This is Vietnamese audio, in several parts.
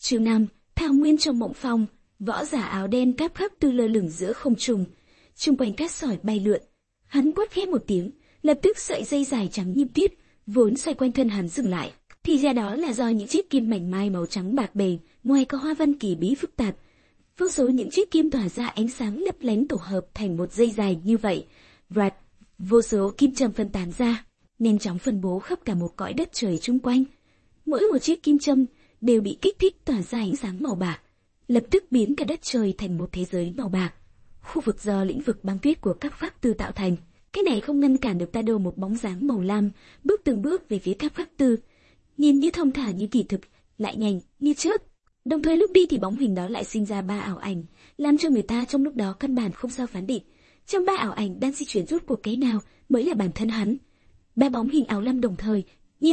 Chương 5, Thảo Nguyên trong mộng phong, võ giả áo đen cáp khắc tư lơ lửng giữa không trung, chung quanh cát sỏi bay lượn. Hắn quát khẽ một tiếng, lập tức sợi dây dài trắng như tuyết vốn xoay quanh thân hắn dừng lại. Thì ra đó là do những chiếc kim mảnh mai màu trắng bạc bền, ngoài có hoa văn kỳ bí phức tạp. Vô số những chiếc kim tỏa ra ánh sáng lấp lánh tổ hợp thành một dây dài như vậy. Rạt, vô số kim châm phân tán ra, nhanh chóng phân bố khắp cả một cõi đất trời chung quanh. Mỗi một chiếc kim châm đều bị kích thích tỏa ra ánh sáng màu bạc, lập tức biến cả đất trời thành một thế giới màu bạc. Khu vực do lĩnh vực băng tuyết của các pháp tư tạo thành, cái này không ngăn cản được ta đâu một bóng dáng màu lam bước từng bước về phía các pháp tư, nhìn như thông thả như kỳ thực, lại nhanh như chớp. Đồng thời lúc đi thì bóng hình đó lại sinh ra ba ảo ảnh, làm cho người ta trong lúc đó căn bản không sao phán định trong ba ảo ảnh đang di chuyển rốt cuộc cái nào mới là bản thân hắn. Ba bóng hình áo lam đồng thời,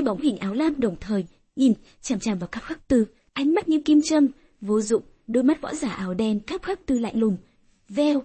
nhìn chằm chằm vào các khắc tư, ánh mắt như kim châm, vô dụng. Đôi mắt võ giả áo đen các khắc tư lạnh lùng. Veo,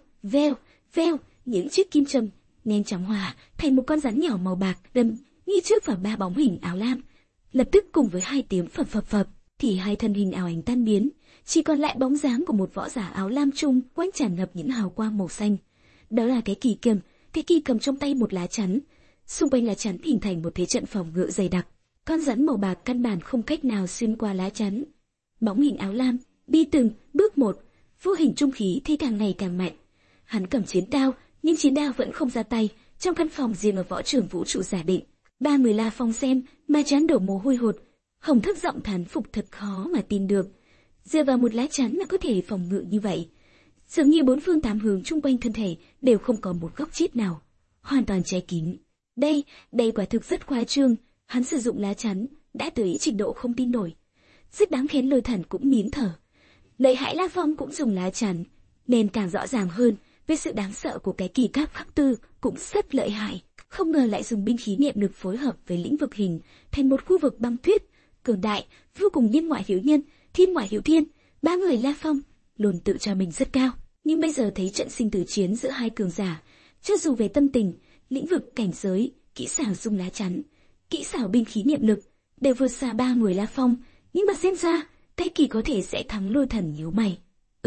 những chiếc kim châm nhanh chóng hòa thành một con rắn nhỏ màu bạc đâm như trước vào ba bóng hình áo lam. Lập tức cùng với hai tiếng phập phập phập, thì hai thân hình ảo ảnh tan biến, chỉ còn lại bóng dáng của một võ giả áo lam trung quanh tràn ngập những hào quang màu xanh. Đó là cái kỳ cầm trong tay một lá chắn, xung quanh lá chắn hình thành một thế trận phòng ngự dày đặc. Con rắn màu bạc căn bản không cách nào xuyên qua lá chắn. Bóng hình áo lam đi từng bước một, vô hình trung khí thì càng ngày càng mạnh. Hắn cầm chiến đao, nhưng chiến đao vẫn không ra tay. Trong căn phòng riêng ở võ trường vũ trụ giả định, ba người La Phong xem mà chán đổ mồ hôi hột. Hồng thấp giọng thán phục thật khó mà tin được, dựa vào một lá chắn mà có thể phòng ngự như vậy. Dường như bốn phương tám hướng chung quanh thân thể đều không có một góc chết nào, hoàn toàn che kín. Đây quả thực rất khoa trương. Hắn sử dụng lá chắn đã tới trình độ không tin nổi. Rất đáng khen. Lôi Thần cũng nín thở. Lợi hại. La Phong cũng dùng lá chắn nên càng rõ ràng hơn về sự đáng sợ của cái kỳ cáp khắc tư, cũng rất lợi hại. Không ngờ lại dùng binh khí niệm lực phối hợp với lĩnh vực hình thành một khu vực băng tuyết cường đại, vô cùng nhân ngoại hữu nhân, thiên ngoại hữu thiên. Ba người La Phong luôn tự cho mình rất cao, nhưng bây giờ thấy trận sinh tử chiến giữa hai cường giả, cho dù về tâm tình, lĩnh vực, cảnh giới, kỹ xảo dùng lá chắn, kỹ xảo binh khí niệm lực đều vượt xa ba người La Phong. Nhưng mà xem ra cái kỳ có thể sẽ thắng. Lôi Thần nhíu mày.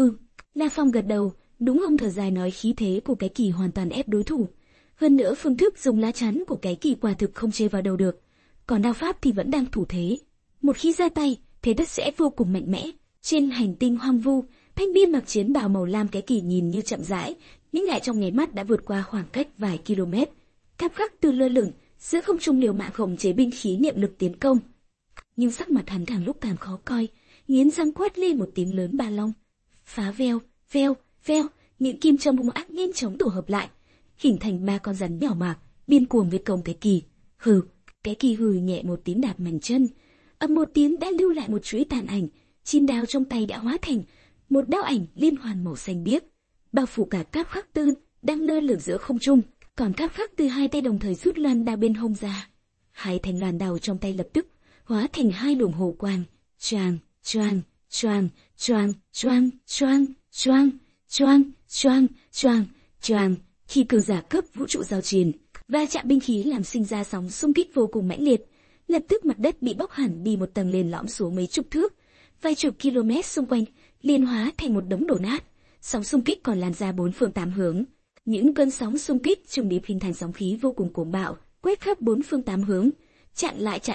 La Phong gật đầu. Đúng không? Thở dài nói, khí thế của cái kỳ hoàn toàn ép đối thủ. Hơn nữa phương thức dùng lá chắn của cái kỳ quả thực không chê vào đầu được. Còn đao pháp thì vẫn đang thủ thế. Một khi ra tay, thế đất sẽ vô cùng mạnh mẽ. Trên hành tinh hoang vu, thanh niên mặc chiến bào màu lam cái kỳ nhìn như chậm rãi, nhưng lại trong nháy mắt đã vượt qua khoảng cách vài km. Cáp khắc tư lơ lửng giữa không trung, liều mạng khống chế binh khí niệm lực tiến công. Nhưng sắc mặt hắn càng lúc càng khó coi, nghiến răng quát lên một tiếng lớn: Ba Long! Phá! Veo! Những kim châm hung ác nhanh chóng tổ hợp lại, hình thành ba con rắn nhỏ mạc, điên cuồng với công cái kỳ. Cái kỳ hừ nhẹ một tiếng, đạp mạnh chân, ầm một tiếng đã lưu lại một chuỗi tàn ảnh. Chín đao trong tay đã hóa thành một đao ảnh liên hoàn màu xanh biếc, bao phủ cả cáp khắc tư đang lơ lửng giữa không trung. Còn cáp khắc tư hai tay đồng thời rút loan đao bên hông ra, hai thanh loan đao trong tay lập tức hóa thành hai luồng hồ quang, choang choang choang choang choang choang choang choang choang choang choang. Khi cường giả cấp vũ trụ giao chiến, va chạm binh khí làm sinh ra sóng xung kích vô cùng mãnh liệt. Lập tức mặt đất bị bóc hẳn đi một tầng, lên lõm xuống mấy chục thước, vài chục km xung quanh liên hóa thành một đống đổ nát. Sóng xung kích còn lan ra bốn phương tám hướng. Những cơn sóng xung kích trùng điệp hình thành sóng khí vô cùng cuồng bạo, quét khắp bốn phương tám hướng, chặn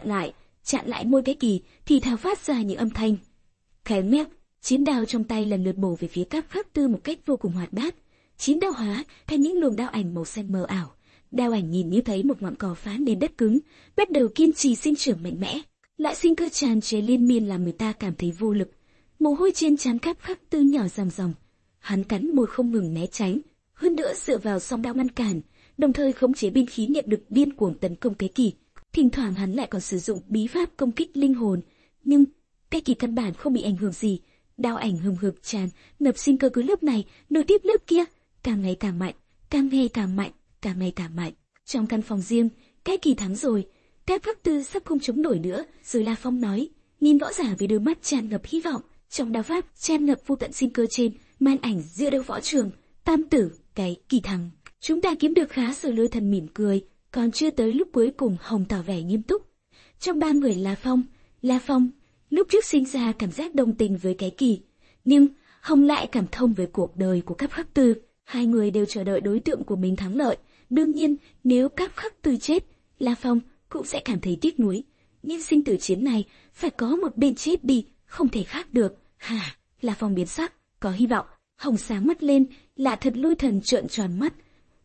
lại môi cái kỳ, thì thào phát ra những âm thanh khẽ mép. Chiến đao trong tay lần lượt bổ về phía cáp khắc tư một cách vô cùng hoạt bát. Chín đao hóa thành những luồng đao ảnh màu xanh mờ ảo. Đao ảnh nhìn như thấy một ngọn cỏ phá nên đất cứng, bắt đầu kiên trì sinh trưởng mạnh mẽ. Lại sinh cơ tràn trề liên miên làm người ta cảm thấy vô lực. Mồ hôi trên trán cáp khắc tư nhỏ ròng ròng. Hắn cắn môi không ngừng né tránh, hơn nữa dựa vào song đao ngăn cản, đồng thời khống chế binh khí niệm lực điên cuồng tấn công cái kỳ. Thỉnh thoảng hắn lại còn sử dụng bí pháp công kích linh hồn, nhưng cái kỳ căn bản không bị ảnh hưởng gì. Đao ảnh hừng hực tràn ngập sinh cơ cứ lớp này nối tiếp lớp kia, càng ngày càng mạnh. Trong căn phòng riêng, cái kỳ thắng rồi. Các khắc tư sắp không chống nổi nữa rồi. La Phong nói, nhìn võ giả với đôi mắt tràn ngập hy vọng, trong đao pháp tràn ngập vô tận sinh cơ. Trên màn ảnh giữa đầu võ trường, tam tử, cái kỳ thắng. Chúng ta kiếm được khá rồi. Lôi Thần mỉm cười. Còn chưa tới lúc cuối cùng, Hồng tỏ vẻ nghiêm túc. Trong ba người La Phong, lúc trước sinh ra cảm giác đồng tình với cái kỳ, nhưng Hồng lại cảm thông với cuộc đời của Cáp Khắc Tư. Hai người đều chờ đợi đối tượng của mình thắng lợi. Đương nhiên, nếu Cáp Khắc Tư chết, La Phong cũng sẽ cảm thấy tiếc nuối. Nhưng sinh tử chiến này phải có một bên chết đi, không thể khác được. Hả? La Phong biến sắc, có hy vọng. Hồng sáng mắt lên, lạ thật lôi thần trợn tròn mắt.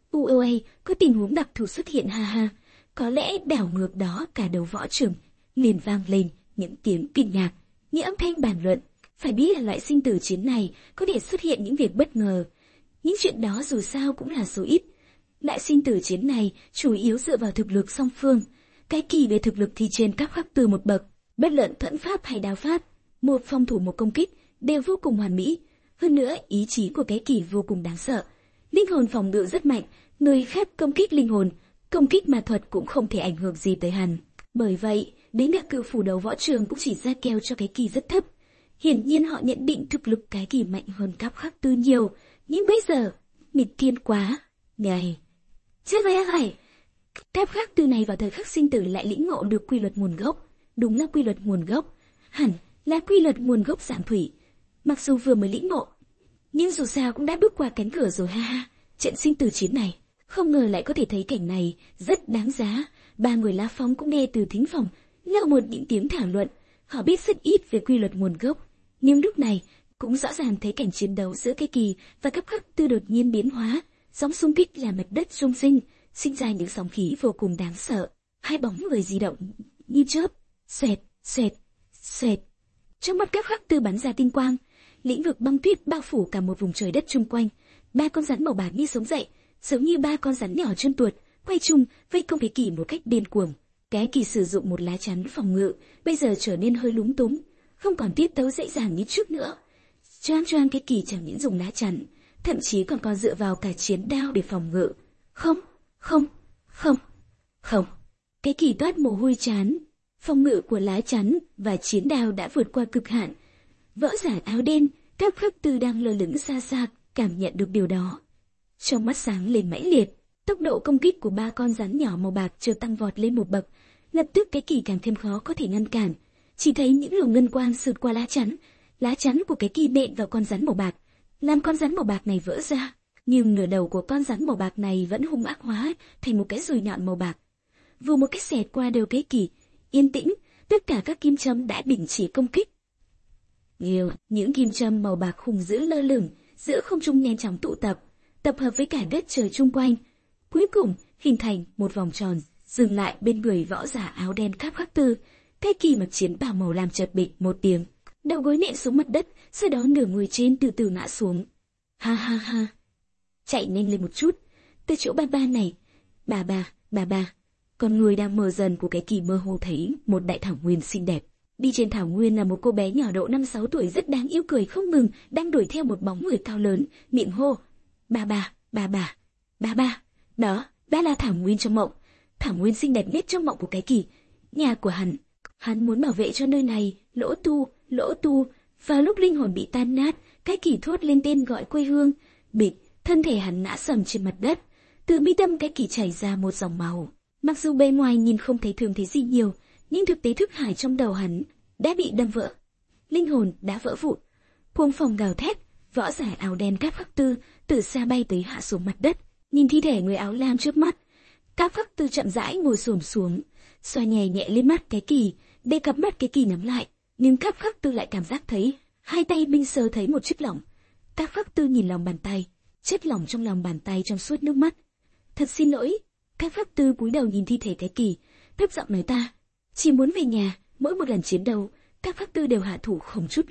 Ui, có tình huống đặc thù xuất hiện ha ha. Có lẽ đảo ngược đó cả đầu võ trường liền vang lên những tiếng kinh ngạc, những âm thanh bàn luận. Phải biết là loại sinh tử chiến này có thể xuất hiện những việc bất ngờ. Những chuyện đó dù sao cũng là số ít. Loại sinh tử chiến này chủ yếu dựa vào thực lực song phương. Cái kỳ về thực lực thì trên Cáp Khắc Tư một bậc, bất luận thuẫn pháp hay đao pháp, một phòng thủ một công kích đều vô cùng hoàn mỹ. Hơn nữa, ý chí của cái kỳ vô cùng đáng sợ. Linh hồn phòng ngự rất mạnh, người khác công kích linh hồn, công kích ma thuật cũng không thể ảnh hưởng gì tới hắn. Bởi vậy, đến cả cự phủ đầu võ trường cũng chỉ ra kèo cho cái kỳ rất thấp. Hiển nhiên họ nhận định thực lực cái kỳ mạnh hơn Cáp Khắc Tư nhiều, nhưng bây giờ, nghịch thiên quá. Này, chết vậy. Cáp Khắc Tư này vào thời khắc sinh tử lại lĩnh ngộ được quy luật nguồn gốc. Đúng là quy luật nguồn gốc, hẳn là quy luật nguồn gốc giảng thủy. Mặc dù vừa mới lĩnh ngộ, nhưng dù sao cũng đã bước qua cánh cửa rồi ha ha. Trận sinh tử chiến này, không ngờ lại có thể thấy cảnh này, rất đáng giá. Ba người La Phong cũng nghe từ thính phòng, là một những tiếng thảo luận. Họ biết rất ít về quy luật nguồn gốc, nhưng lúc này cũng rõ ràng thấy cảnh chiến đấu giữa cái kỳ và Cáp Khắc Tư đột nhiên biến hóa, sóng xung kích làm mặt đất rung sinh ra những sóng khí vô cùng đáng sợ. Hai bóng người di động như chớp, xoẹt, xoẹt, xoẹt. Trong mắt Cáp Khắc Tư bắn ra tinh quang, lĩnh vực băng tuyết bao phủ cả một vùng trời đất chung quanh. Ba con rắn màu bạc như sống dậy, giống như ba con rắn nhỏ chân tuột, quay chung vây công cái kỳ một cách điên cuồng. Cái kỳ sử dụng một lá chắn phòng ngự, bây giờ trở nên hơi lúng túng, không còn tiết tấu dễ dàng như trước nữa. Choang cái kỳ chẳng những dùng lá chắn, thậm chí còn dựa vào cả chiến đao để phòng ngự. Không. Cái kỳ toát mồ hôi chán. Phòng ngự của lá chắn và chiến đao đã vượt qua cực hạn. Võ giả áo đen, Cáp Khắc Tư đang lơ lửng xa xa, cảm nhận được điều đó. Trong mắt sáng lên mãnh liệt, tốc độ công kích của ba con rắn nhỏ màu bạc chợt tăng vọt lên một bậc. Lập tức cái kỳ càng thêm khó có thể ngăn cản. Chỉ thấy những luồng ngân quang sượt qua lá chắn của cái kỳ nện vào con rắn màu bạc, làm con rắn màu bạc này vỡ ra. Nhưng nửa đầu của con rắn màu bạc này vẫn hung ác hóa thành một cái dùi nhọn màu bạc. Vù một cái xẹt qua đầu cái kỳ, yên tĩnh, tất cả các kim châm đã đình chỉ công kích. Những kim châm màu bạc hùng dữ lơ lửng giữa không trung nhanh chóng tụ tập hợp với cả đất trời chung quanh, cuối cùng hình thành một vòng tròn, dừng lại bên người võ giả áo đen Cáp Khắc Tư. Cái kỳ mặc chiến bào màu làm chợt bịch một tiếng, đầu gối nện xuống mặt đất, sau đó nửa người trên từ từ ngã xuống. Ha, chạy nhanh lên một chút, tới chỗ ba này. Bà. Con người đang mờ dần của cái kỳ mơ hồ thấy một đại thảo nguyên xinh đẹp. Đi trên thảo nguyên là một cô bé nhỏ độ 5-6 tuổi rất đáng yêu, cười không ngừng, đang đuổi theo một bóng người cao lớn, miệng hô: Bà. Đó là thảo nguyên trong mộng, thảo nguyên xinh đẹp nhất trong mộng của cái kỳ, nhà của hắn muốn bảo vệ cho nơi này. Lỗ tu. Vào lúc linh hồn bị tan nát, cái kỳ thốt lên tên gọi quê hương. Bịch, thân thể hắn ngã sầm trên mặt đất, từ mi tâm cái kỳ chảy ra một dòng máu. Mặc dù bề ngoài nhìn không thấy thường thấy gì nhiều, nhưng thực tế thức hải trong đầu hắn đã bị đâm vỡ, linh hồn đã vỡ vụn. Cuồng phong gào thét, võ giả áo đen Cáp Khắc Tư từ xa bay tới hạ xuống mặt đất, nhìn thi thể người áo lam trước mắt. Cáp Khắc Tư chậm rãi ngồi xổm xuống, xoa nhẹ lên mắt cái kỳ, để cặp mắt cái kỳ nhắm lại, nhưng Cáp Khắc Tư lại cảm giác thấy hai tay minh sờ thấy một chất lỏng. Cáp Khắc Tư nhìn lòng bàn tay, chất lỏng trong lòng bàn tay trong suốt nước mắt. Thật xin lỗi. Cáp Khắc Tư cúi đầu nhìn thi thể cái kỳ, thấp giọng nói: Ta chỉ muốn về nhà. Mỗi một lần chiến đấu, Cáp Khắc Tư đều hạ thủ không chút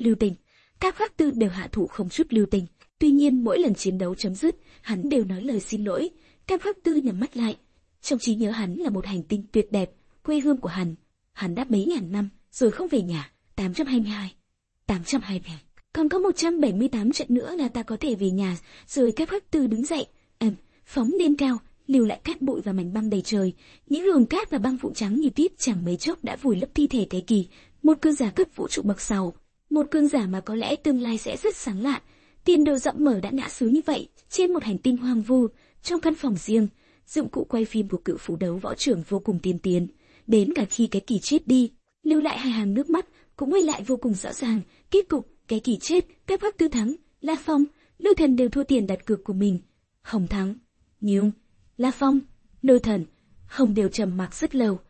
lưu tình. Tuy nhiên mỗi lần chiến đấu chấm dứt, hắn đều nói lời xin lỗi. Cáp Khắc Tư nhắm mắt lại, trong trí nhớ hắn là một hành tinh tuyệt đẹp, quê hương của hắn đã mấy ngàn năm rồi không về nhà. 822, còn có 178 trận nữa là ta có thể về nhà rồi. Cáp Khắc Tư đứng dậy, phóng lên cao, lưu lại cát bụi và mảnh băng đầy trời. Những luồng cát và băng vụ trắng như tuyết chẳng mấy chốc đã vùi lấp thi thể cái kỳ. Một cơn giả cấp vũ trụ bậc 6, một cơn giả mà có lẽ tương lai sẽ rất sáng lạn. Tiền đồ rộng mở đã ngã xuống như vậy trên một hành tinh hoang vu. Trong căn phòng riêng, dụng cụ quay phim của cự phủ đấu võ trưởng vô cùng tiên tiến, đến cả khi cái kỳ chết đi, lưu lại hai hàng nước mắt cũng quay lại vô cùng rõ ràng. Kết cục, cái kỳ chết, các Bắc Tư thắng, La Phong, Lôi Thần đều thua tiền đặt cược của mình. Hồng thắng, nhưng La Phong, Lôi Thần, Hồng đều trầm mặc rất lâu.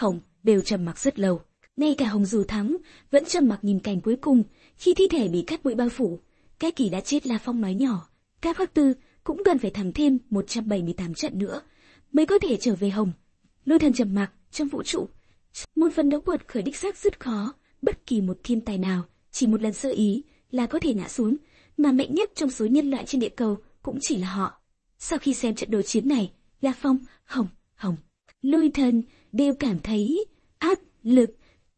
Ngay cả Hồng dù thắng, vẫn trầm mặc nhìn cảnh cuối cùng, khi thi thể bị cát bụi bao phủ. Cái kỳ đã chết, La Phong nói nhỏ, các Bắc Tư cũng cần phải thắng thêm 178 trận nữa mới có thể trở về Hồng. Lôi Thần trầm mặc, trong vũ trụ, một phần đấu quật khởi đích xác rất khó, bất kỳ một thiên tài nào chỉ một lần sơ ý là có thể ngã xuống, mà mạnh nhất trong số nhân loại trên địa cầu cũng chỉ là họ. Sau khi xem trận đối chiến này, La Phong, Hồng, Lôi Thần đều cảm thấy áp lực.